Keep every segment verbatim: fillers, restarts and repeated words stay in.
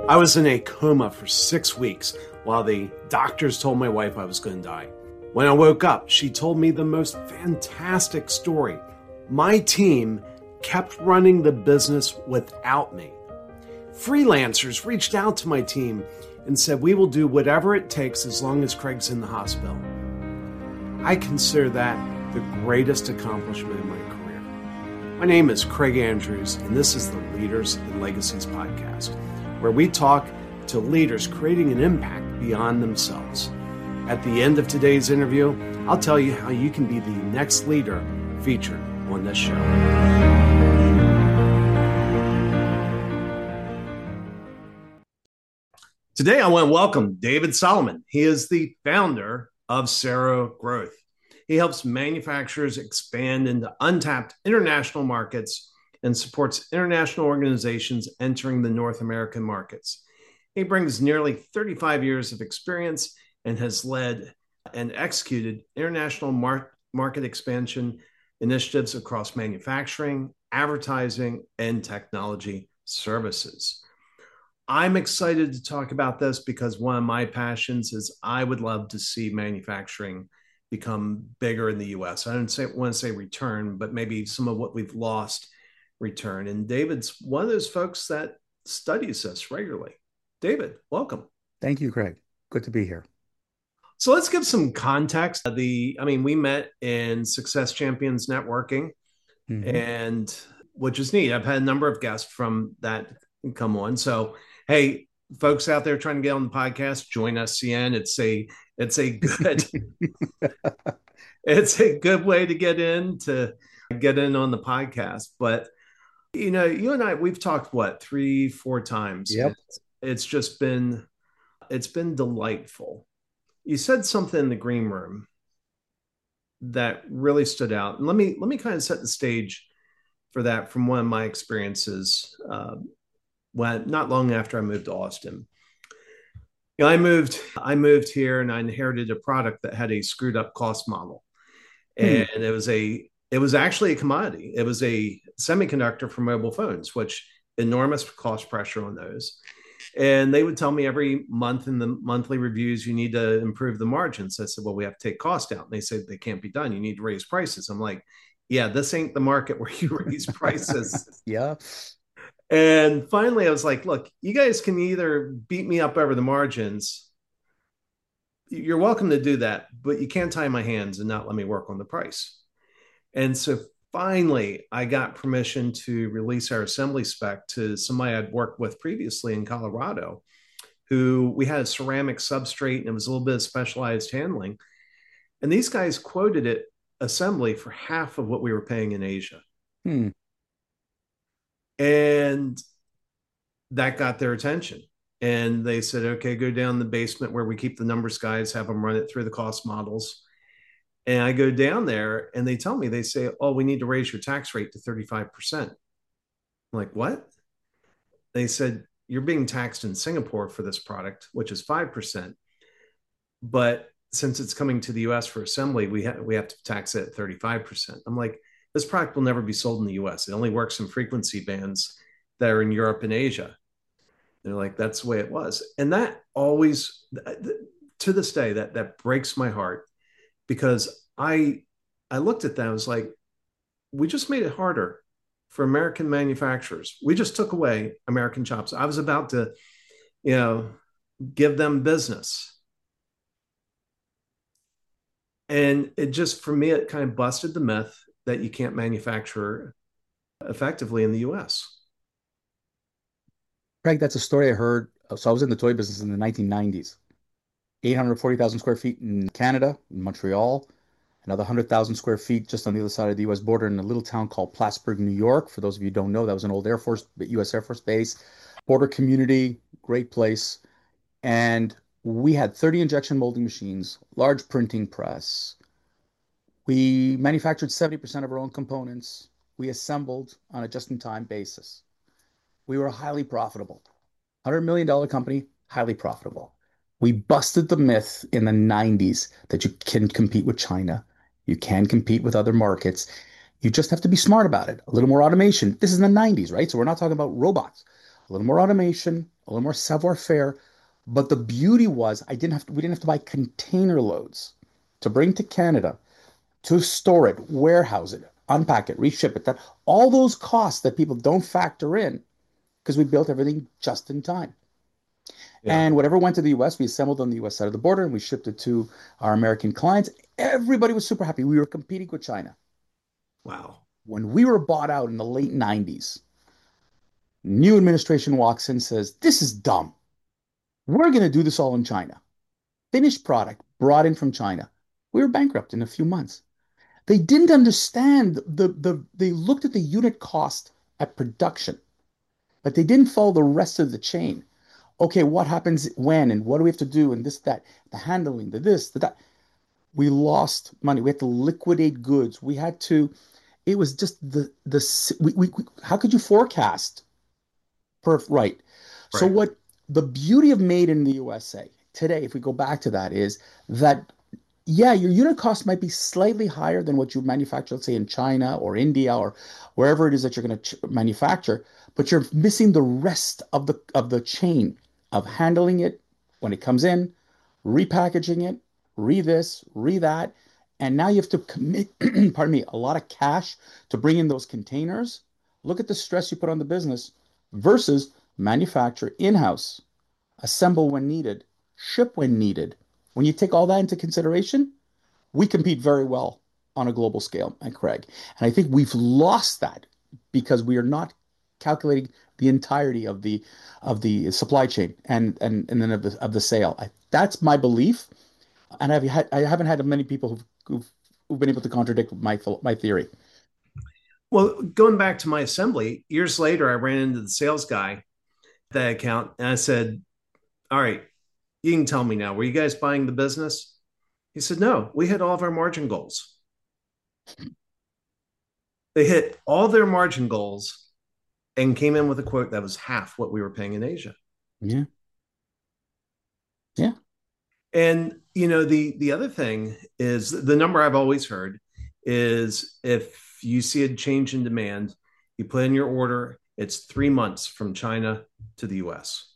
I was in a coma for six weeks while the doctors told my wife I was going to die. When I woke up, she told me the most fantastic story. My team kept running the business without me. Freelancers reached out to my team and said, "We will do whatever it takes as long as Craig's in the hospital." I consider that the greatest accomplishment in my career. My name is Craig Andrews, and this is the Leaders and Legacies podcast, where we talk to leaders creating an impact beyond themselves. At the end of today's interview, I'll tell you how you can be the next leader featured on this show. Today, I want to welcome David Solomon. He is the founder of Cero Growth. He helps manufacturers expand into untapped international markets and supports international organizations entering the North American markets. He brings nearly thirty-five years of experience and has led and executed international mar- market expansion initiatives across manufacturing, advertising, and technology services. I'm excited to talk about this because one of my passions is I would love to see manufacturing become bigger in the U S. I don't say, want to say return, but maybe some of what we've lost return. And David's one of those folks that studies this regularly. David, welcome. Thank you, Craig. Good to be here. So let's give some context. The, I mean, we met in Success Champions Networking, mm-hmm. and which is neat. I've had a number of guests from that come on. So, hey, folks out there trying to get on the podcast, join S C N. It's a, it's a good, it's a good way to get in to get in on the podcast. But you know, you and I, we've talked what three, four times. Yep. It's, it's just been, it's been delightful. You said something in the green room that really stood out, and let me let me kind of set the stage for that from one of my experiences. Uh, when not long after I moved to Austin, you know, I moved I moved here and I inherited a product that had a screwed up cost model, and hmm. it was a it was actually a commodity. It was a semiconductor for mobile phones, which enormous cost pressure on those. And they would tell me every month in the monthly reviews, you need to improve the margins. I said, well, we have to take cost out. And they said, they can't be done. You need to raise prices. I'm like, yeah, this ain't the market where you raise prices. Yeah. And finally, I was like, look, you guys can either beat me up over the margins. You're welcome to do that, but you can't tie my hands and not let me work on the price. And so finally, I got permission to release our assembly spec to somebody I'd worked with previously in Colorado, who we had a ceramic substrate and it was a little bit of specialized handling. And these guys quoted it assembly for half of what we were paying in Asia. Hmm. And that got their attention. And they said, okay, go down the basement where we keep the numbers guys, have them run it through the cost models. And I go down there and they tell me, they say, oh, we need to raise your tax rate to thirty-five percent. I'm like, what? They said, you're being taxed in Singapore for this product, which is five percent. But since it's coming to the U S for assembly, we, ha- we have to tax it at thirty-five percent. I'm like, this product will never be sold in the U S. It only works in frequency bands that are in Europe and Asia. They're like, that's the way it was. And that always, to this day, that, that breaks my heart. Because I I looked at that, I was like, we just made it harder for American manufacturers. We just took away American jobs. I was about to, you know, give them business. And it just, for me, it kind of busted the myth that you can't manufacture effectively in the U S. Craig, that's a story I heard. So I was in the toy business in the nineteen nineties. eight hundred forty thousand square feet in Canada, in Montreal, another one hundred thousand square feet just on the other side of the U S border in a little town called Plattsburgh, New York. For those of you who don't know, that was an old Air Force, U S Air Force base, border community, great place. And we had thirty injection molding machines, large printing press. We manufactured seventy percent of our own components. We assembled on a just-in-time basis. We were highly profitable. one hundred million dollars company, highly profitable. We busted the myth in the nineties that you can compete with China. You can compete with other markets. You just have to be smart about it. A little more automation. This is in the nineties, right? So we're not talking about robots. A little more automation, a little more savoir-faire. But the beauty was I didn't have to, we didn't have to buy container loads to bring to Canada, to store it, warehouse it, unpack it, reship it. That all those costs that people don't factor in because we built everything just in time. Yeah. And whatever went to the U S, we assembled on the U S side of the border and we shipped it to our American clients. Everybody was super happy. We were competing with China. Wow. When we were bought out in the late nineties, new administration walks in, says, "This is dumb. We're going to do this all in China." Finished product brought in from China. We were bankrupt in a few months. They didn't understand the, the they looked at the unit cost at production, but they didn't follow the rest of the chain. Okay, what happens when and what do we have to do and this, that, the handling, the this, the that. We lost money. We had to liquidate goods. We had to, it was just the, the, we, we, how could you forecast? Perf, right. So Right. what the beauty of made in the U S A today, if we go back to that, is that yeah, your unit cost might be slightly higher than what you manufacture, let's say in China or India or wherever it is that you're going to manufacture, but you're missing the rest of the of the chain of handling it when it comes in, repackaging it, re this, re that, and now you have to commit, pardon me, a lot of cash to bring in those containers. Look at the stress you put on the business versus manufacture in-house, assemble when needed, ship when needed. When you take all that into consideration, we compete very well on a global scale at Craig. And I think we've lost that because we are not calculating the entirety of the of the supply chain and and, and then of the of the sale. I, that's my belief, and I've had I haven't had many people who've, who've who've been able to contradict my my theory. Well, going back to my assembly, years later, I ran into the sales guy at that account and I said, "All right, you can tell me now, were you guys buying the business?" He said, "No, we hit all of our margin goals." They hit all their margin goals and came in with a quote that was half what we were paying in Asia. Yeah, yeah. And you know, the the other thing is the number I've always heard is if you see a change in demand, you put in your order, it's three months from China to the U S.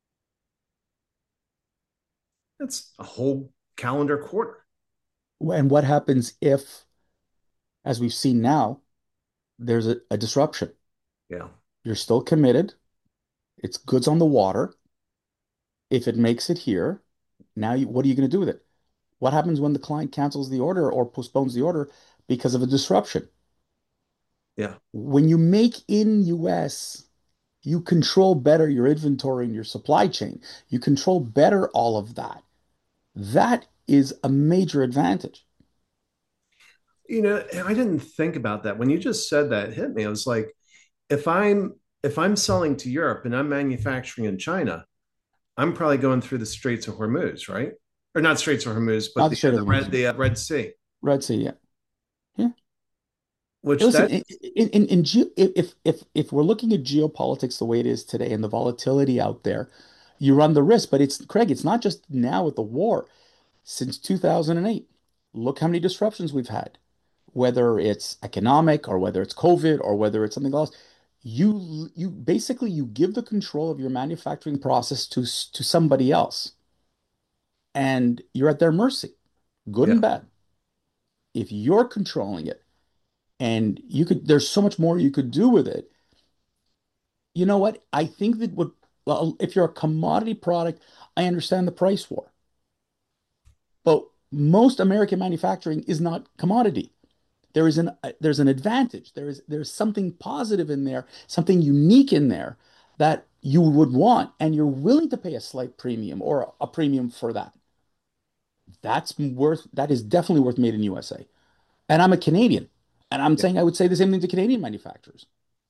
That's a whole calendar quarter. And what happens if, as we've seen now, there's a, a disruption? Yeah. You're still committed. It's goods on the water. If it makes it here, now you, what are you going to do with it? What happens when the client cancels the order or postpones the order because of a disruption? Yeah. When you make in U S, you control better your inventory and your supply chain. You control better all of that. That is a major advantage. You know, I didn't think about that. When you just said that, it hit me. I was like, if I'm if I'm selling to Europe and I'm manufacturing in China, I'm probably going through the Straits of Hormuz, right? Or not Straits of Hormuz, but Not the the Strait the of Red Hormuz. the uh, Red Sea, Red Sea, yeah. Yeah. which Listen, that in, in, in, in geo, if, if, if we're looking at geopolitics the way it is today and the volatility out there, you run the risk. But it's, Craig, it's not just now with the war. Since two thousand eight, look how many disruptions we've had, whether it's economic or whether it's COVID or whether it's something else. You you basically you give the control of your manufacturing process to to somebody else, and you're at their mercy, good yeah. and bad. If you're controlling it, and you could, there's so much more you could do with it. You know what? I think that what, well, if you're a commodity product, I understand the price war, but most American manufacturing is not commodity. There is an uh, there's an advantage. There is there's something positive in there, something unique in there that you would want, and you're willing to pay a slight premium or a premium for that. That's worth that is definitely worth made in U S A. And I'm a Canadian, and I'm Yeah. saying I would say the same thing to Canadian manufacturers.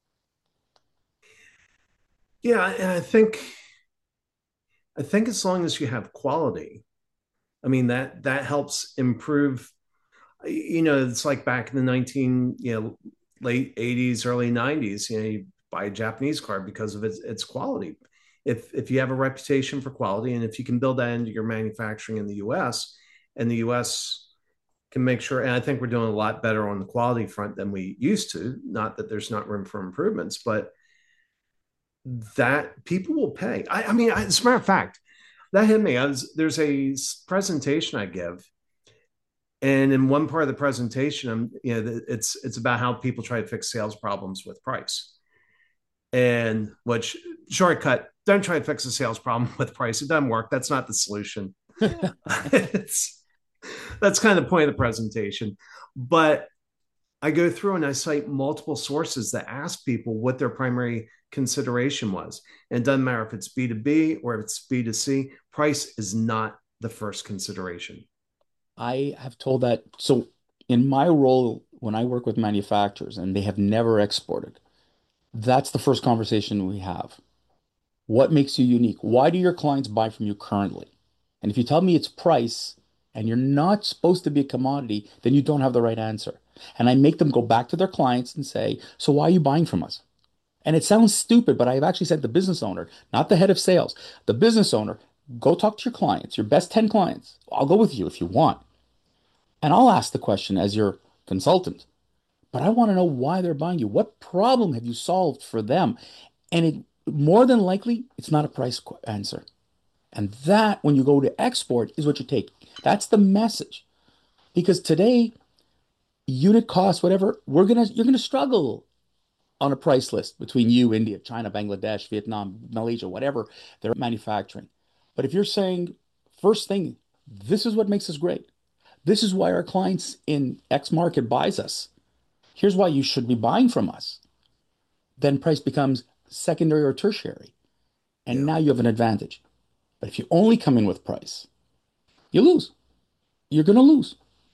Yeah, and I think I think as long as you have quality, I mean that that helps improve. You know, it's like back in the nineteen, you know, late eighties, early nineties. You know, you buy a Japanese car because of its its quality. If if you have a reputation for quality, and if you can build that into your manufacturing in the U S, and the U S can make sure, and I think we're doing a lot better on the quality front than we used to. Not that there's not room for improvements, but that people will pay. I, I mean, as a matter of fact, that hit me. I was there's a presentation I give, and in one part of the presentation, I'm you know it's it's about how people try to fix sales problems with price, and which shortcut, don't try to fix a sales problem with price. It doesn't work. That's not the solution. it's that's kind of the point of the presentation. But I go through and I cite multiple sources that ask people what their primary consideration was. And it doesn't matter if it's B two B or if it's B two C, price is not the first consideration. I have told that. So in my role, when I work with manufacturers and they have never exported, that's the first conversation we have. What makes you unique? Why do your clients buy from you currently? And if you tell me it's price and you're not supposed to be a commodity, then you don't have the right answer. And I make them go back to their clients and say, so why are you buying from us? And it sounds stupid, but I've actually said the business owner, not the head of sales, the business owner, go talk to your clients, your best ten clients. I'll go with you if you want. And I'll ask the question as your consultant, but I want to know why they're buying you. What problem have you solved for them? And it more than likely, it's not a price answer. And that, when you go to export, is what you take. That's the message. Because today, unit cost, whatever, we're gonna you're gonna struggle on a price list between you, India, China, Bangladesh, Vietnam, Malaysia, whatever they're manufacturing. But if you're saying, first thing, this is what makes us great. This is why our clients in X market buys us. Here's why you should be buying from us. Then price becomes secondary or tertiary. And Yeah. now you have an advantage. But if you only come in with price, you lose. You're going to lose.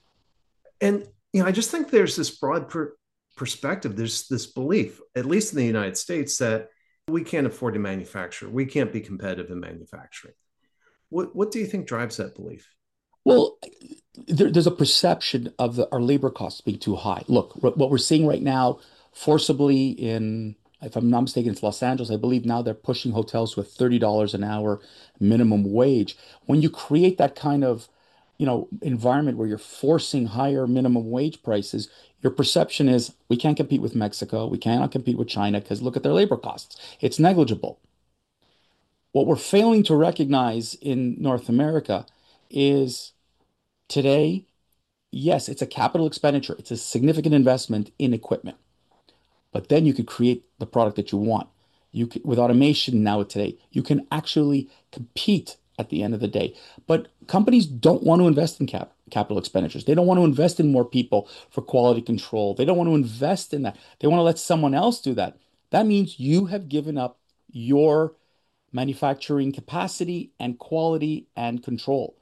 And, you know, I just think there's this broad per- perspective. There's this belief, at least in the United States, that we can't afford to manufacture. We can't be competitive in manufacturing. What, what do you think drives that belief? Well, there, there's a perception of the, our labor costs being too high. Look, what we're seeing right now, forcibly in, if I'm not mistaken, it's Los Angeles. I believe now they're pushing hotels with thirty dollars an hour minimum wage. When you create that kind of, you know, environment where you're forcing higher minimum wage prices, your perception is we can't compete with Mexico. We cannot compete with China because look at their labor costs. It's negligible. What we're failing to recognize in North America is today, yes, it's a capital expenditure. It's a significant investment in equipment, but then you could create the product that you want. You could, with automation now today, you can actually compete at the end of the day. But companies don't want to invest in cap, capital expenditures. They don't want to invest in more people for quality control. They don't want to invest in that. They want to let someone else do that. That means you have given up your manufacturing capacity and quality and control.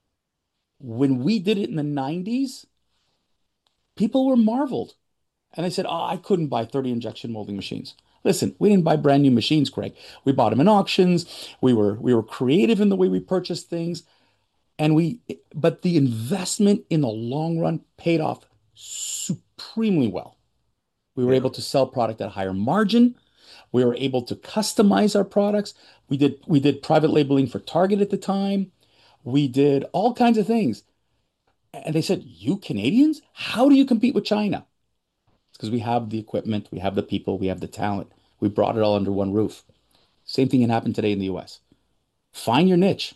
When we did it in the nineties, people were marveled. And I said, oh, I couldn't buy thirty injection molding machines. Listen, we didn't buy brand new machines, Craig. We bought them in auctions. We were we were creative in the way we purchased things. And we but the investment in the long run paid off supremely well. We were Yeah. able to sell product at a higher margin. We were able to customize our products. We did we did private labeling for Target at the time. We did all kinds of things. And they said, you Canadians, how do you compete with China? It's because we have the equipment, we have the people, we have the talent. We brought it all under one roof. Same thing can happen today in the U S. Find your niche.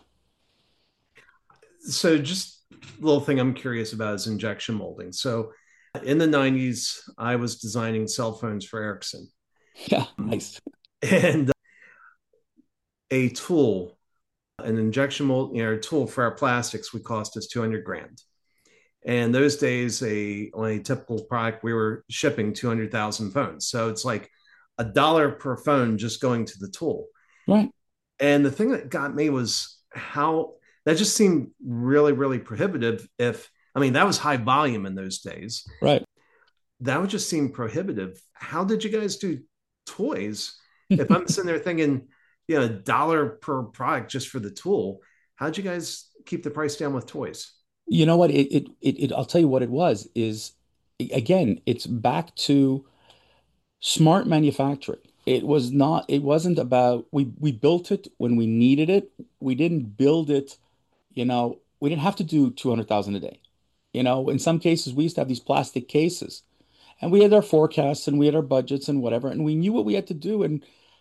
So just a little thing I'm curious about is injection molding. So in the nineties, I was designing cell phones for Ericsson. Yeah, nice. And a tool, an injection mold, you know, a tool for our plastics would cost us two hundred grand. And those days, a on a typical product, we were shipping two hundred thousand phones. So it's like a dollar per phone just going to the tool. Right, And the thing that got me was how that just seemed really, really prohibitive. If I mean, that was high volume in those days. right. That would just seem prohibitive. How did you guys do toys? If I'm sitting there thinking, you know, a dollar per product just for the tool, how'd you guys keep the price down with toys? You know what? It, it, it, it, I'll tell you what it was is again, it's back to smart manufacturing. It was not, it wasn't about we we built it when we needed it. We didn't build it, you know, we didn't have to do two hundred thousand a day. You know, in some cases we used to have these plastic cases and we had our forecasts and we had our budgets and whatever and we knew what we had to do and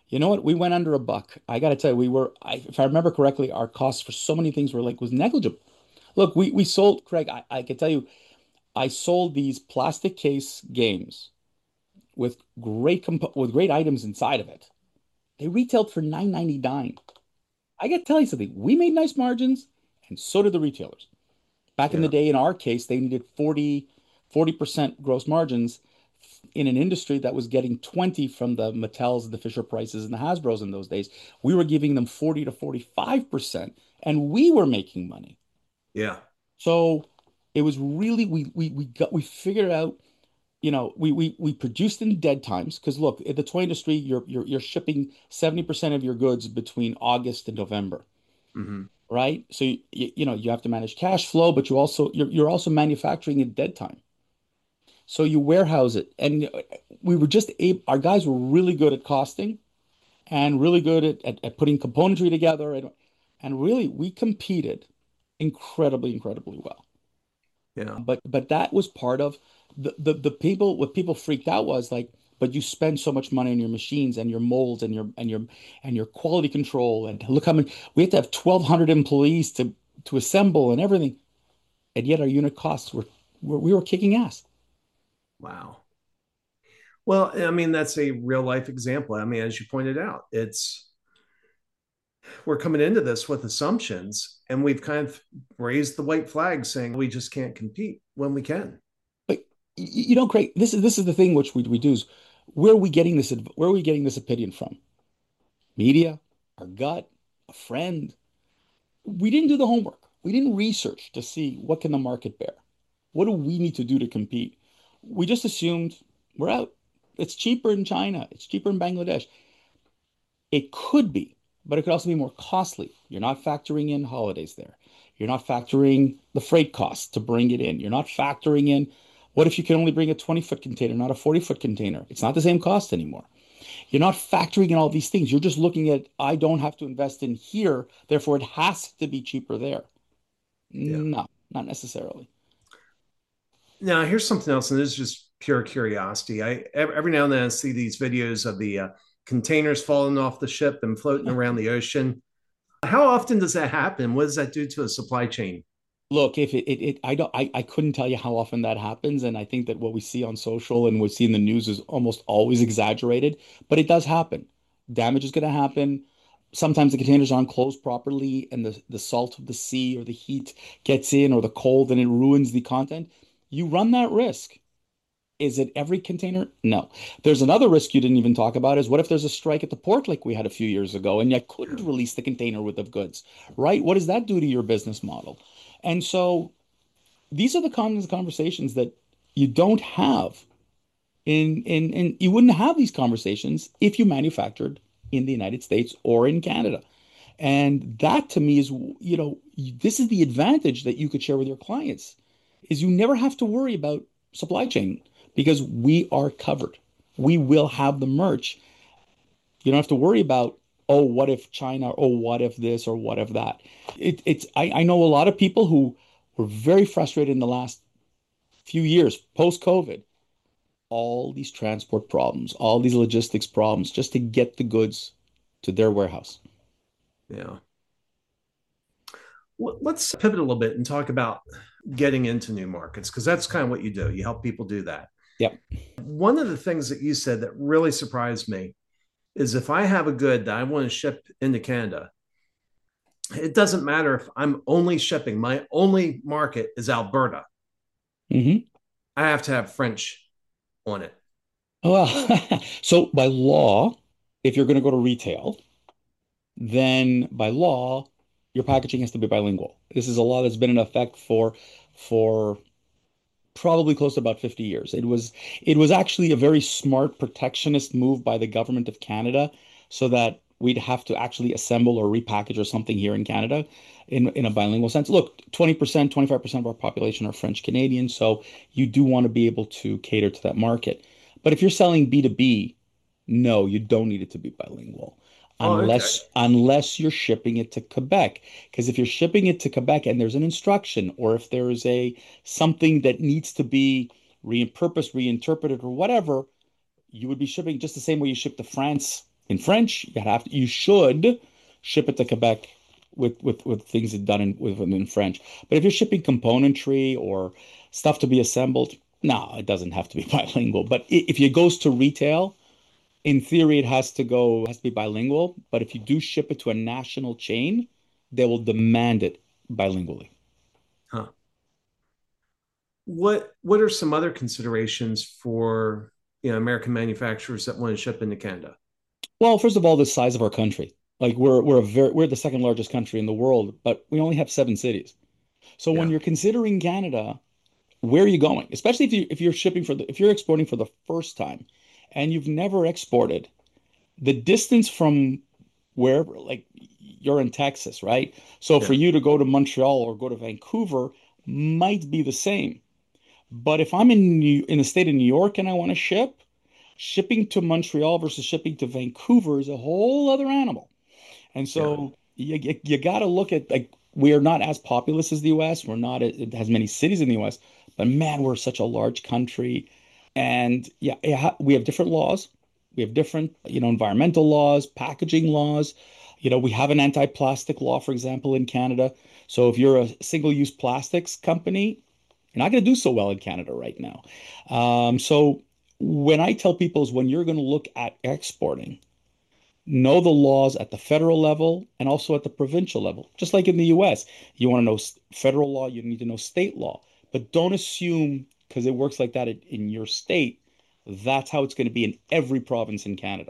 You know what? We went under a buck. I got to tell you, we were, I, if I remember correctly, our costs for so many things were like was negligible. Look, we we sold, Craig. I, I can tell you, I sold these plastic case games with great comp with great items inside of it. They retailed for nine ninety-nine. I got to tell you something. We made nice margins, and so did the retailers. Back in the Yeah. day, in our case, they needed forty forty percent gross margins in an industry that was getting twenty from the Mattels and the Fisher Prices and the Hasbros in those days. We were giving them forty to forty-five percent, and we were making money. Yeah. So it was really we we we got we figured out, you know, we we we produced in dead times because look, in the toy industry, you're you're you're shipping seventy percent of your goods between August and November, Hmm. right? So you, you know, you have to manage cash flow, but you also you're you're also manufacturing in dead time. So you warehouse it. And we were just able, our guys were really good at costing and really good at, at, at putting componentry together. And, and really, we competed incredibly, incredibly well. Yeah. But but that was part of the, the the people what people freaked out was like, but you spend so much money on your machines and your molds and your and your and your quality control and look how many we have to have twelve hundred employees to to assemble and everything. And yet our unit costs were, were we were kicking ass. Wow. Well, I mean, that's a real life example. I mean, as you pointed out, it's we're coming into this with assumptions and we've kind of raised the white flag saying we just can't compete when we can. But you know, Craig, this is this is the thing which we we do is where are we getting this where are we getting this opinion from? Media, our gut, a friend. We didn't do the homework. We didn't research to see what can the market bear. What do we need to do to compete? We just assumed we're out. It's cheaper in China. It's cheaper in Bangladesh. It could be, but it could also be more costly. You're not factoring in holidays there. You're not factoring the freight costs to bring it in. You're not factoring in what if you can only bring a twenty foot container, not a forty foot container? It's not the same cost anymore. You're not factoring in all these things. You're just looking at, I don't have to invest in here, therefore it has to be cheaper there. Yeah. No, not necessarily. Now, here's something else, and this is just pure curiosity. I every now and then I see these videos of the uh, containers falling off the ship and floating around the ocean. How often does that happen? What does that do to a supply chain? Look, if it, it, it I don't I, I couldn't tell you how often that happens. And I think that what we see on social and we see in the news is almost always exaggerated, but it does happen. Damage is gonna happen. Sometimes the containers aren't closed properly and the, the salt of the sea or the heat gets in or the cold and it ruins the content. You run that risk. Is it every container? No. There's another risk you didn't even talk about is what if there's a strike at the port like we had a few years ago and you couldn't release the container with the goods, right? What does that do to your business model? And so these are the kinds of conversations that you don't have in in in you wouldn't have these conversations if you manufactured in the United States or in Canada. And that to me is, you know, this is the advantage that you could share with your clients is you never have to worry about supply chain because we are covered. We will have the merch. You don't have to worry about, oh, what if China, or what if this, or what if that. It, it's I, I know a lot of people who were very frustrated in the last few years post COVID, all these transport problems, all these logistics problems just to get the goods to their warehouse. Yeah. Well, let's pivot a little bit and talk about getting into new markets because that's kind of what you do. You help people do that. Yep. One of the things that you said that really surprised me is if I have a good that I want to ship into Canada, it doesn't matter if I'm only shipping, my only market is Alberta. Hmm. I have to have French on it. Well, so by law, if you're going to go to retail, then by law, your packaging has to be bilingual. This is a law that's been in effect for for probably close to about fifty years. It was it was actually a very smart protectionist move by the government of Canada so that we'd have to actually assemble or repackage or something here in Canada in in a bilingual sense. Look, twenty percent, twenty-five percent of our population are French Canadian, so you do want to be able to cater to that market. But if you're selling B two B, no, you don't need it to be bilingual Oh, okay. unless unless you're shipping it to Quebec. Because if you're shipping it to Quebec and there's an instruction, or if there is a something that needs to be repurposed, reinterpreted, or whatever, you would be shipping just the same way you ship to France In French, you have to, you should ship it to Quebec with with with things done in with in French. But if you're shipping componentry or stuff to be assembled, no, it doesn't have to be bilingual. But if it goes to retail, in theory, it has to go has to be bilingual. But if you do ship it to a national chain, they will demand it bilingually. Huh. What what are some other considerations for, you know, American manufacturers that want to ship into Canada? Well, first of all, the size of our country. Like we're we're a very we're the second largest country in the world, but we only have seven cities. So when Yeah, you're considering Canada, where are you going? Especially if you if you're shipping for the if you're exporting for the first time and you've never exported, the distance from wherever, like you're in Texas, right? So for yeah, you to go to Montreal or go to Vancouver might be the same. But if I'm in New, in the state of New York and I want to ship, shipping to Montreal versus shipping to Vancouver is a whole other animal. And yeah, so you, you, you got to look at like we are not as populous as the U S. We're not it has many cities in the U S, but man, we're such a large country. And yeah, yeah, we have different laws. We have different, you know, environmental laws, packaging laws. You know, we have an anti-plastic law, for example, in Canada. So if you're a single-use plastics company, you're not going to do so well in Canada right now. Um, so when I tell people is when you're going to look at exporting, know the laws at the federal level and also at the provincial level. Just like in the U S, you want to know federal law, you need to know state law. But don't assume because it works like that in your state, that's how it's going to be in every province in Canada.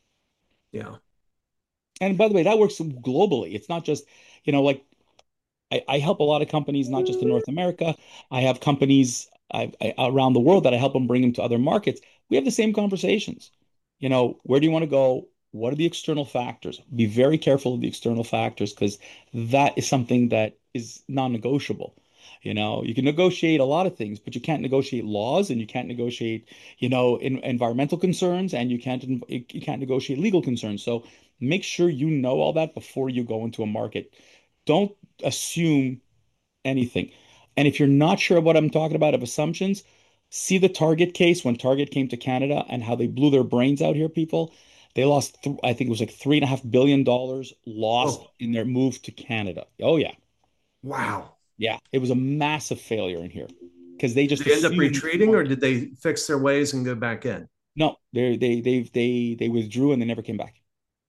yeah. And by the way, that works globally. It's not just, you know, like I, I help a lot of companies, not just in North America. I have companies I, I, around the world that I help them bring them to other markets. We have the same conversations. You know, where do you want to go? What are the external factors? Be very careful of the external factors because that is something that is non-negotiable. You know, you can negotiate a lot of things, but you can't negotiate laws and you can't negotiate, you know, in, environmental concerns and you can't you can't negotiate legal concerns. So make sure you know all that before you go into a market. Don't assume anything. And if you're not sure what I'm talking about of assumptions, see the Target case when Target came to Canada and how they blew their brains out here, people. They lost, th I think it was like three and a half billion dollars lost Oh, in their move to Canada. Oh yeah, wow. yeah, it was a massive failure in here because they Did just they end up assumed retreating, or did they fix their ways and go back in? no, they they they they they withdrew and they never came back.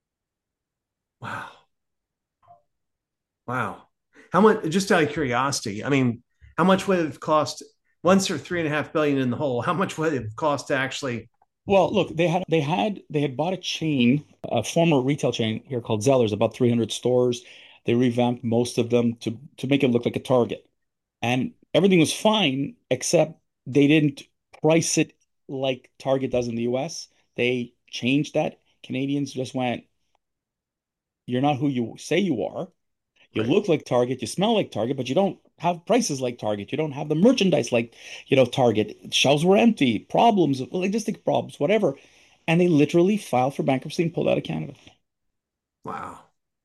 Wow. Wow. How much, just out of curiosity, I mean, how much would it have cost once they're three and a half billion in the hole? How much would it have cost to actually? Well, look, they had they had they had bought a chain, a former retail chain here called Zellers, about three hundred stores. They revamped most of them to to make it look like a Target. And everything was fine except they didn't price it like Target does in the U S. They changed that. Canadians just went, "You're not who you say you are. You Right. look like Target, you smell like Target, but you don't have prices like Target. You don't have the merchandise like, you know, Target. Shelves were empty, problems, logistic problems, whatever. And they literally filed for bankruptcy and pulled out of Canada. Wow.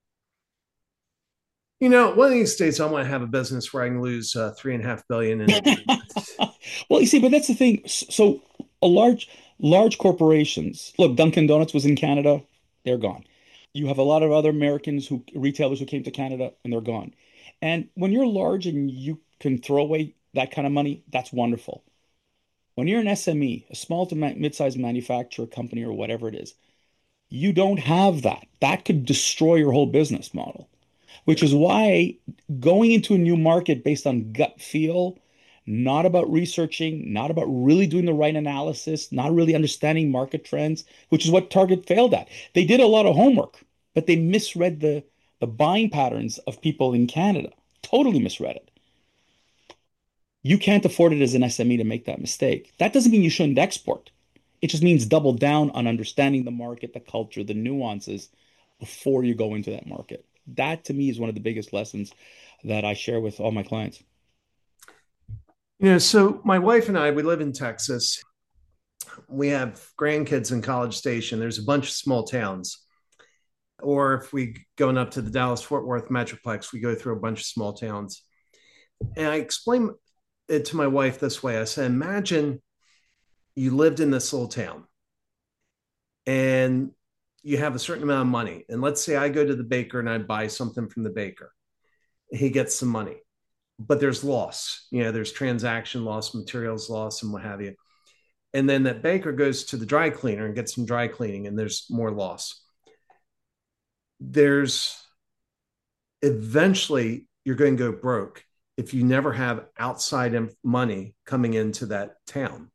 You know, one of these days I want to have a business where I can lose uh, three and a half billion and Well, you see, but that's the thing. So a large, large corporations, look, Dunkin' Donuts was in Canada, they're gone. You have a lot of other Americans who retailers who came to Canada and they're gone. And when you're large and you can throw away that kind of money, that's wonderful. When you're an S M E, a small to mid-sized manufacturer company or whatever it is, you don't have that. That could destroy your whole business model, which yeah. is why going into a new market based on gut feel, not about researching, not about really doing the right analysis, not really understanding market trends, which is what Target failed at. They did a lot of homework, but they misread the the buying patterns of people in Canada. Totally misread it. You can't afford it as an S M E to make that mistake. That doesn't mean you shouldn't export. It just means double down on understanding the market, the culture, the nuances before you go into that market. That to me is one of the biggest lessons that I share with all my clients. You know, so my wife and I, we live in Texas. We have grandkids in College Station. There's a bunch of small towns. Or if we going up to the Dallas Fort Worth Metroplex, we go through a bunch of small towns. And I explain it to my wife this way. I said, imagine you lived in this little town and you have a certain amount of money. And let's say I go to the baker and I buy something from the baker. He gets some money, but there's loss. You know, there's transaction loss, materials loss, and what have you. And then that baker goes to the dry cleaner and gets some dry cleaning, and there's more loss. There's eventually you're going to go broke if you never have outside money coming into that town.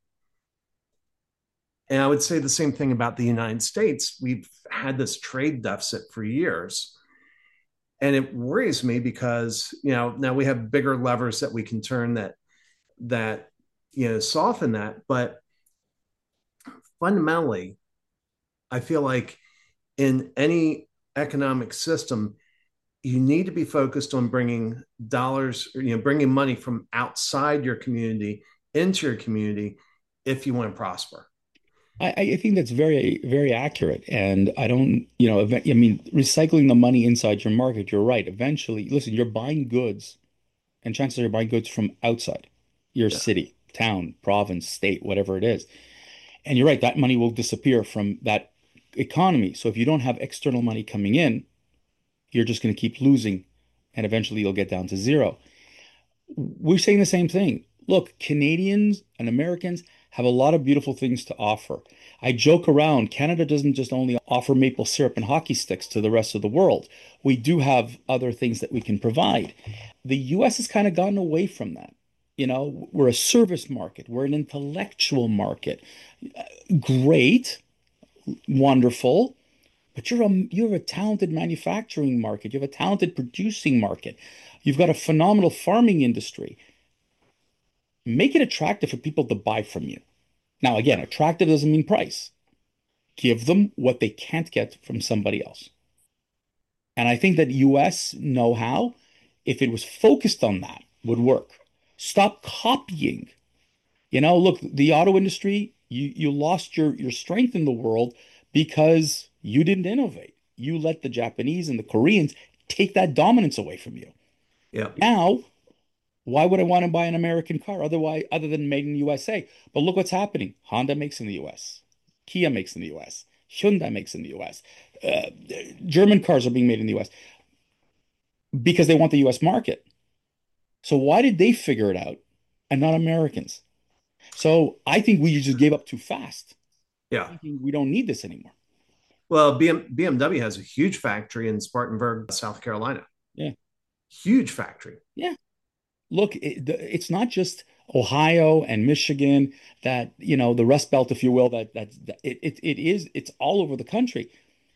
And I would say the same thing about the United States. We've had this trade deficit for years. And it worries me because, you know, now we have bigger levers that we can turn that, that, you know, soften that. But fundamentally, I feel like in any economic system, you need to be focused on bringing dollars, you know, bringing money from outside your community into your community if you want to prosper. I, I think that's very, very accurate. And I don't, you know, I mean, recycling the money inside your market, you're right. Eventually, listen, you're buying goods, and chances are you're buying goods from outside your Yeah. city, town, province, state, whatever it is. And you're right, that money will disappear from that economy. So if you don't have external money coming in, you're just going to keep losing, and eventually you'll get down to zero. We're saying the same thing. Look, Canadians and Americans have a lot of beautiful things to offer. I joke around, Canada doesn't just only offer maple syrup and hockey sticks to the rest of the world. We do have other things that we can provide. The U S has kind of gotten away from that. You know, we're a service market, we're an intellectual market. Great, wonderful, but you're a you're a talented manufacturing market. You have a talented producing market. You've got a phenomenal farming industry. Make it attractive for people to buy from you. Now, again, Yeah. attractive doesn't mean price. Give them what they can't get from somebody else. And I think that U S know-how, if it was focused on that, would work. Stop copying. You know, look, the auto industry, you you lost your your strength in the world because you didn't innovate. You let the Japanese and the Koreans take that dominance away from you. Yeah. Now, why would I want to buy an American car otherwise other than made in the U S A? But look what's happening. Honda makes in the U S. Kia makes in the U S. Hyundai makes in the U S. Uh, German cars are being made in the U S because they want the U S market. So why did they figure it out and not Americans? So I think we just gave up too fast, Yeah. thinking we don't need this anymore. Well, B M, B M W has a huge factory in Spartanburg, South Carolina. Yeah. Huge factory. Yeah. Look, it, it's not just Ohio and Michigan that, you know, the Rust Belt, if you will, that that, that it, it it is it's all over the country.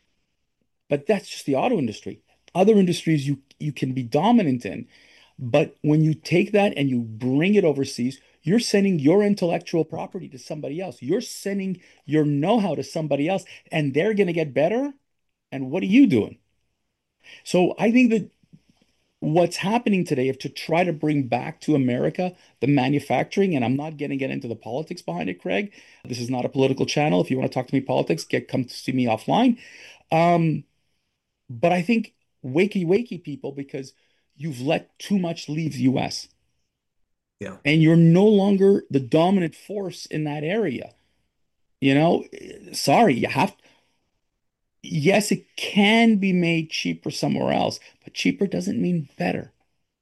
But that's just the auto industry. Other industries you you can be dominant in, but when you take that and you bring it overseas, you're sending your intellectual property to somebody else. You're sending your know-how to somebody else, and they're going to get better. And what are you doing? So I think that what's happening today, if to try to bring back to America the manufacturing, and I'm not going to get into the politics behind it, Craig. This is not a political channel. If you want to talk to me politics, get come to see me offline. Um, but I think wakey wakey people, because you've let too much leave the U S Yeah. and you're no longer the dominant force in that area. You know, sorry, you have yes, it can be made cheaper somewhere else, but cheaper doesn't mean better.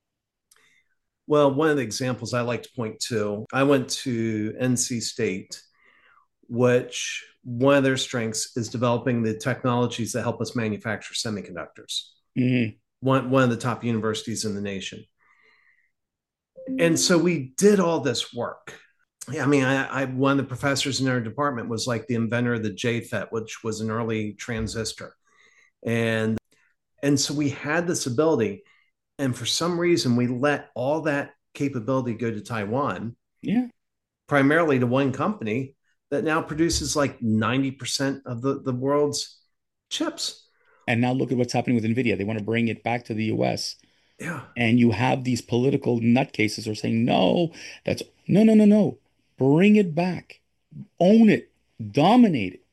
Well, one of the examples I like to point to, I went to N C State, which one of their strengths is developing the technologies that help us manufacture semiconductors. Hmm. One, one of the top universities in the nation. And so we did all this work. Yeah, I mean, I, I one of the professors in our department was like the inventor of the J FET, which was an early transistor. And and so we had this ability, and for some reason we let all that capability go to Taiwan, Yeah. primarily to one company that now produces like ninety percent of the, the world's chips. And now look at what's happening with Nvidia. They want to bring it back to the U S. Yeah. And you have these political nutcases who are saying, no, that's no, no, no, no. Bring it back. Own it. Dominate it.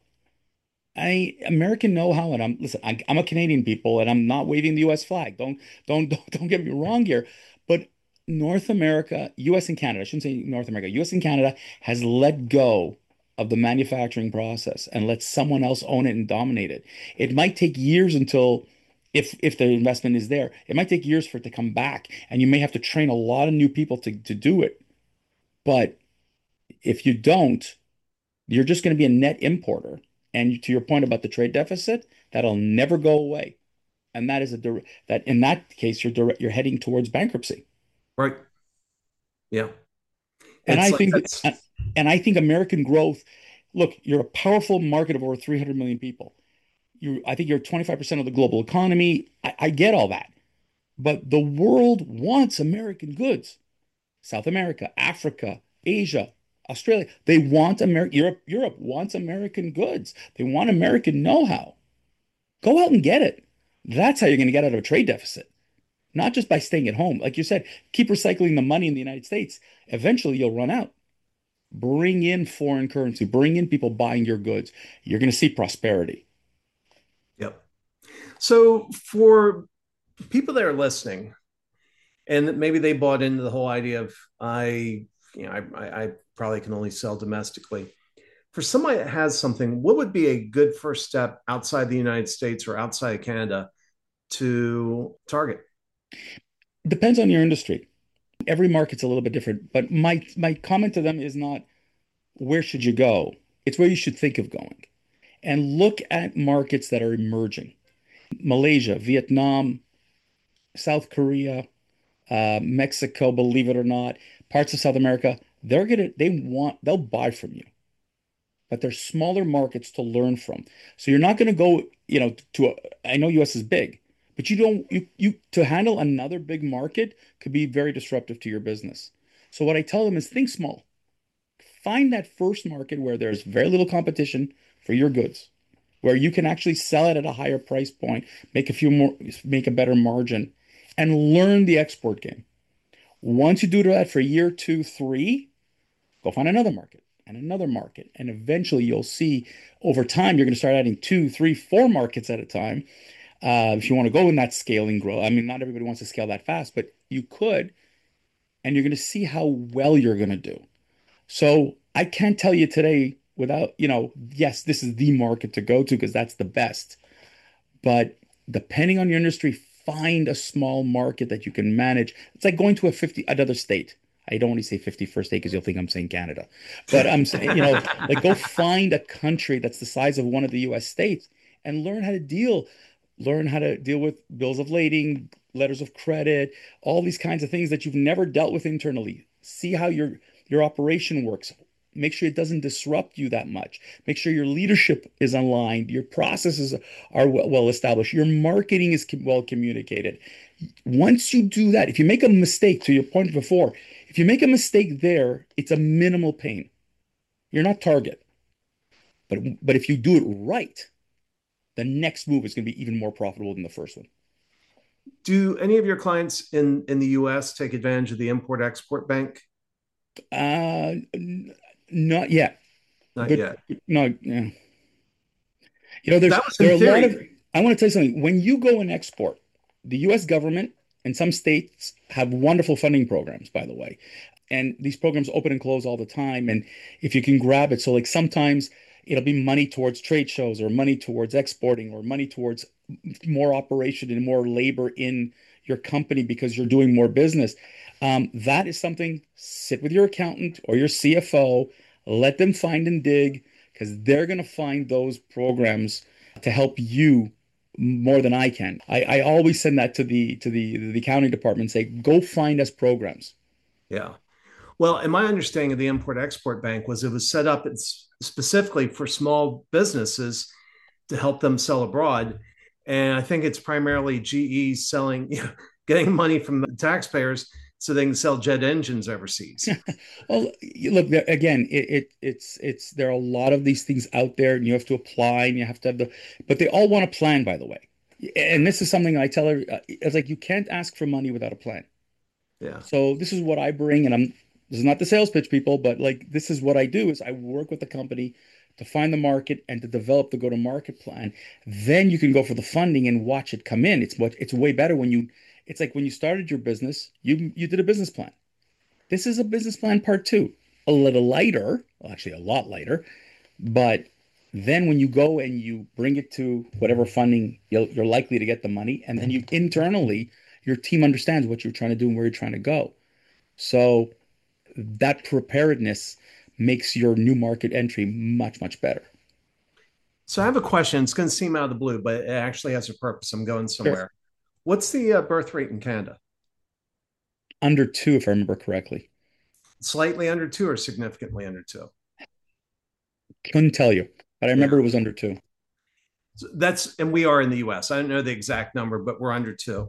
I American know-how, and I'm listen, I, I'm a Canadian people, and I'm not waving the U S flag. Don't don't don't, don't get me wrong here. But North America, U S and Canada, I shouldn't say North America, U S and Canada has let go of the manufacturing process and let someone else own it and dominate it. It might take years until, if if the investment is there, it might take years for it to come back, and you may have to train a lot of new people to to do it. But if you don't, you're just going to be a net importer. And to your point about the trade deficit, that'll never go away. And that is a dir- that in that case, you're dir- you're heading towards bankruptcy. Right. Yeah. And It's I like think that's and I think American growth, look, you're a powerful market of over three hundred million people. You, I think you're twenty-five percent of the global economy. I, I get all that. But the world wants American goods. South America, Africa, Asia, Australia. They want America. Europe, Europe wants American goods. They want American know-how. Go out and get it. That's how you're going to get out of a trade deficit, not just by staying at home. Like you said, keep recycling the money in the United States. Eventually, you'll run out. Bring in foreign currency, bring in people buying your goods. You're going to see prosperity. yep. So for people that are listening, and maybe they bought into the whole idea of I, you know, I, I probably can only sell domestically. For somebody that has something, what would be a good first step outside the United States or outside of Canada to target? Depends on your industry. Every market's a little bit different, but my my comment to them is not where should you go? It's where you should think of going. And look at markets that are emerging. Malaysia, Vietnam, South Korea, uh, Mexico, believe it or not, parts of South America, they're gonna they want they'll buy from you, but they're smaller markets to learn from. So you're not gonna go, you know, to a, I know U S is big, but you don't you you to handle another big market could be very disruptive to your business. So what I tell them is think small. Find that first market where there's very little competition for your goods, where you can actually sell it at a higher price point, make a few more, make a better margin, and learn the export game. Once you do that for year two, three, go find another market and another market. And eventually you'll see over time, you're going to start adding two, three, four markets at a time. Uh, if you want to go in that scaling growth, I mean, not everybody wants to scale that fast, but you could, and you're going to see how well you're going to do. So I can't tell you today without, you know, yes, this is the market to go to because that's the best. But depending on your industry, find a small market that you can manage. It's like going to a fifty another state. I don't want to say fifty-first state because you'll think I'm saying Canada. But I'm saying, you know, like go find a country that's the size of one of the U S states and learn how to deal, learn how to deal with bills of lading, letters of credit, all these kinds of things that you've never dealt with internally. See how your your operation works. Make sure it doesn't disrupt you that much. Make sure your leadership is aligned, your processes are well, well established, your marketing is com- well communicated. Once you do that, if you make a mistake, to your point before, if you make a mistake there, it's a minimal pain. You're not target. But but if you do it right, the next move is going to be even more profitable than the first one. Do any of your clients in in the U S take advantage of the Import Export Bank? Uh, n- Not yet, Not but yet. no, yeah. You know, there's That was there in are a lot of. theory. I want to tell you something. When you go and export, the U S government and some states have wonderful funding programs, by the way. And these programs open and close all the time. And if you can grab it, so like sometimes it'll be money towards trade shows or money towards exporting or money towards more operation and more labor in your company because you're doing more business. Um, that is something, sit with your accountant or your C F O, let them find and dig because they're going to find those programs to help you more than I can. I, I always send that to the to the the accounting department and say, go find us programs. Yeah. Well, and my understanding of the Import Export Bank was it was set up it's specifically for small businesses to help them sell abroad. And I think it's primarily G E selling, you know, getting money from the taxpayers so they can sell jet engines overseas. Well, look, there, again, it, it it's it's there are a lot of these things out there, and you have to apply, and you have to have the, but they all want a plan, by the way. And this is something I tell her, uh, it's like you can't ask for money without a plan. Yeah. So this is what I bring, and I'm this is not the sales pitch, people, but like this is what I do is I work with the company to find the market and to develop the go-to-market plan. Then you can go for the funding and watch it come in. It's what it's way better when you. It's like when you started your business, you you did a business plan. This is a business plan part two, a little lighter, well, actually a lot lighter, But then when you go and you bring it to whatever funding you'll, you're likely to get the money, and then you internally, your team understands what you're trying to do and where you're trying to go. So that preparedness makes your new market entry much, much better. So I have a question. It's going to seem out of the blue, but it actually has a purpose. I'm going Sure. somewhere. What's the uh, birth rate in Canada? Under two, if I remember correctly. Slightly under two or significantly under two? Couldn't tell you, but I Yeah. remember it was under two. So that's, and we are in the U S. I don't know the exact number, but we're under two.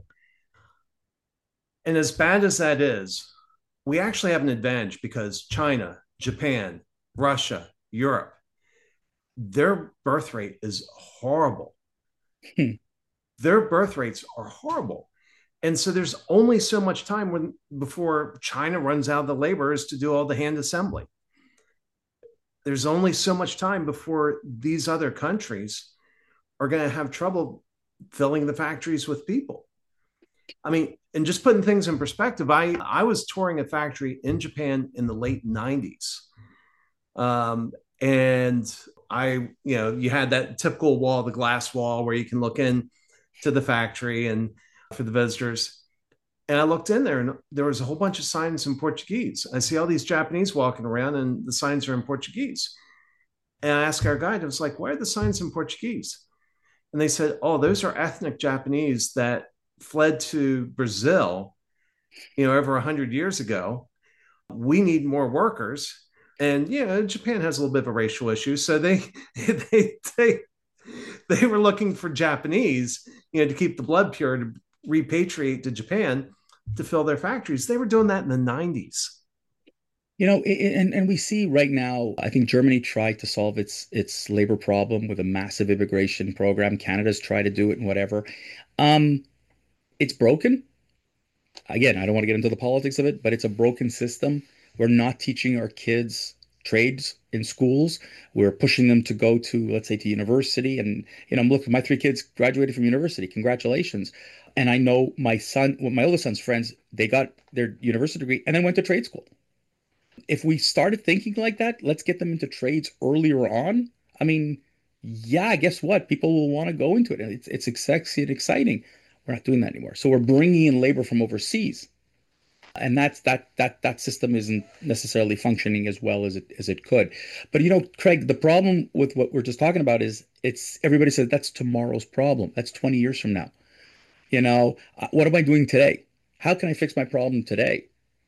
And as bad as that is, we actually have an advantage because China, Japan, Russia, Europe, their birth rate is horrible. Hmm. Their birth rates are horrible. And so there's only so much time when before China runs out of the laborers to do all the hand assembly. There's only so much time before these other countries are going to have trouble filling the factories with people. I mean, and just putting things in perspective, I I was touring a factory in Japan in the late nineties. Um, and I, you know, you had that typical wall, the glass wall where you can look in to the factory and for the visitors. And I looked in there and there was a whole bunch of signs in Portuguese. I see all these Japanese walking around and the signs are in Portuguese. And I asked our guide, I was like, why are the signs in Portuguese? And they said, oh, those are ethnic Japanese that fled to Brazil, you know, over a hundred years ago. We need more workers. And you know, Japan has a little bit of a racial issue. So they they they they were looking for Japanese, you know, to keep the blood pure to repatriate to Japan to fill their factories. They were doing that in the nineties. You know, and and we see right now, I think Germany tried to solve its its labor problem with a massive immigration program. Canada's tried to do it and whatever. Um, it's broken. Again, I don't want to get into the politics of it, but it's a broken system. We're not teaching our kids trades in schools. We're pushing them to go to, let's say, to university. And, you know, I'm looking, my three kids graduated from university. Congratulations. And I know my son, well, my oldest son's friends, they got their university degree and then went to trade school. If we started thinking like that, let's get them into trades earlier on. I mean, yeah, guess what? People will want to go into it. And it's it's sexy and exciting. We're not doing that anymore. So we're bringing in labor from overseas, and that's that that that system isn't necessarily functioning as well as it as it could. But you know, Craig, the problem with what we're just talking about is it's everybody says that's tomorrow's problem. That's twenty years from now. You know, uh, what am I doing today? How can I fix my problem today?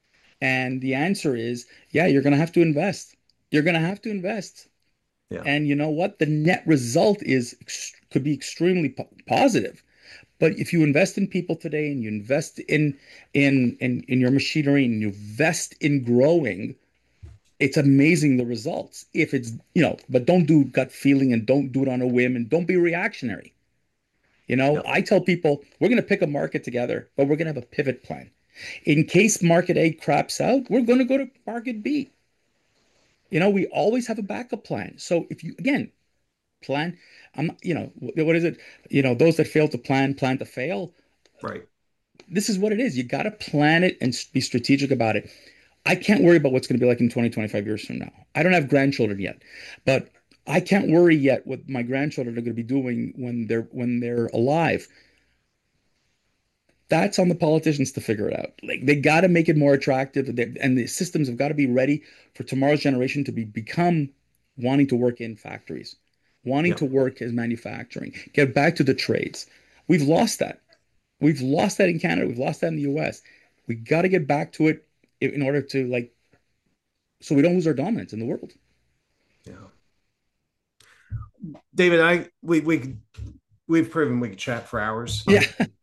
And the answer is, yeah, you're going to have to invest. You're going to have to invest. Yeah. And you know what? The net result is could be extremely po- positive. But if you invest in people today and you invest in in in in your machinery and you invest in growing, it's amazing the results. If it's, you know, but don't do gut feeling and don't do it on a whim and don't be reactionary. You know, Yeah. I tell people we're going to pick a market together, but we're going to have a pivot plan. In case market A craps out, we're going to go to market B. You know, we always have a backup plan. So if you, again, plan, I'm, you know, what is it? You know, those that fail to plan, plan to fail. Right. This is what it is. You got to plan it and be strategic about it. I can't worry about what's going to be like in twenty, twenty-five years from now. I don't have grandchildren yet, but I can't worry yet what my grandchildren are going to be doing when they're when they're alive. That's on the politicians to figure it out. Like they got to make it more attractive, and the systems have got to be ready for tomorrow's generation to be become wanting to work in factories, wanting Yeah. to work as manufacturing, get back to the trades. We've lost that. We've lost that in Canada. We've lost that in the U S. We got to get back to it in order to like so we don't lose our dominance in the world. Yeah. David, I we we we've proven we could chat for hours. Yeah.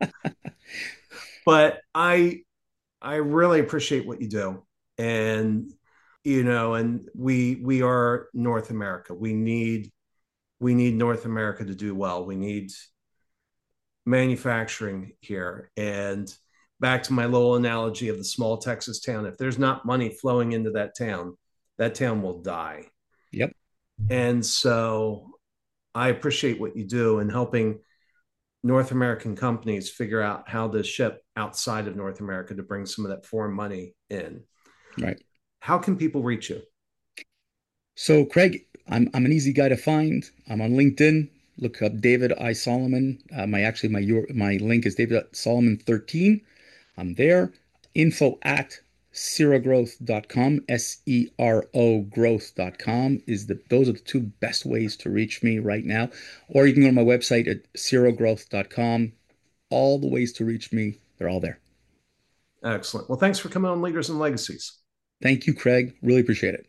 But I I really appreciate what you do. And you know, and we we are North America. We need we need North America to do well. We need manufacturing here. And back to my little analogy of the small Texas town, if there's not money flowing into that town, that town will die. Yep. And so I appreciate what you do in helping North American companies figure out how to ship outside of North America to bring some of that foreign money in. Right. How can people reach you? So, Craig, I'm I'm an easy guy to find. I'm on LinkedIn. Look up David I. Solomon. Uh, my actually my your my link is David Solomon thirteen. I'm there. Info at serogrowth dot com. S E R O growth dot com is the those are the two best ways to reach me right now. Or you can go to my website at serogrowth dot com. All the ways to reach me, they're all there. Excellent. Well, thanks for coming on Leaders and Legacies. Thank you, Craig. Really appreciate it.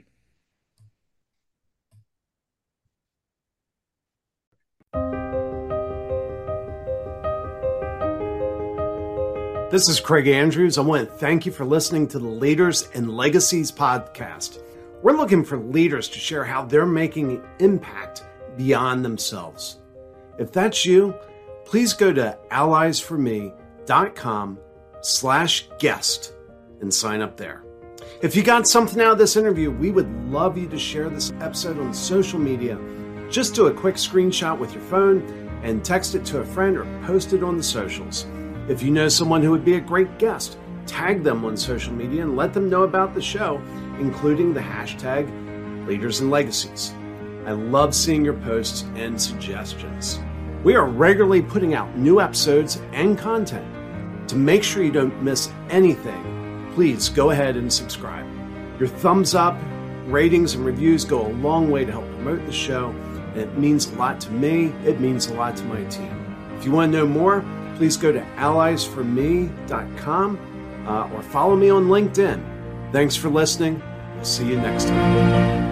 This is Craig Andrews. I want to thank you for listening to the Leaders and Legacies podcast. We're looking for leaders to share how they're making an impact beyond themselves. If that's you, please go to alliesforme.com slash guest and sign up there. If you got something out of this interview, we would love you to share this episode on social media. Just do a quick screenshot with your phone and text it to a friend or post it on the socials. If you know someone who would be a great guest, tag them on social media and let them know about the show, including the hashtag Leaders and Legacies. I love seeing your posts and suggestions. We are regularly putting out new episodes and content. To make sure you don't miss anything, please go ahead and subscribe. Your thumbs up, ratings, and reviews go a long way to help promote the show, and it means a lot to me. It means a lot to my team. If you want to know more, please go to allies for me dot com uh, or follow me on LinkedIn. Thanks for listening. We'll see you next time.